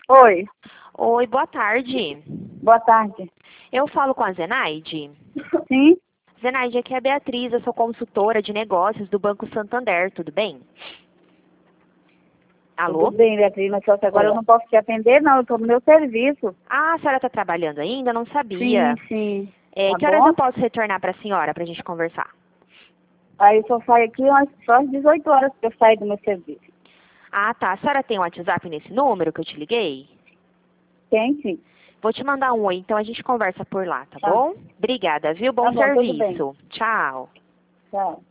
Oi, Oi, boa tarde. boa tarde. Eu falo com a Zenaide. Sim, Zenaide, aqui é a Beatriz, eu sou consultora de negócios do Banco Santander, tudo bem? tudo Alô? bem, Beatriz, mas só que agora Oi. eu não posso te atender, não, eu estou no meu serviço. Ah, a senhora está trabalhando ainda? Não Sim, sabia. sim, tá Que horas bom? eu posso retornar para a senhora para a gente conversar? Aí eu só saio aqui só às 18 horas que eu saio do meu serviço. Ah, tá. A senhora tem um WhatsApp nesse número que eu te liguei? Tem, sim. Vou te mandar um oi, então a gente conversa por lá, tá Tá, bom? Obrigada, viu? Bom tá bom, tudo bem. serviço. Tchau. Tchau.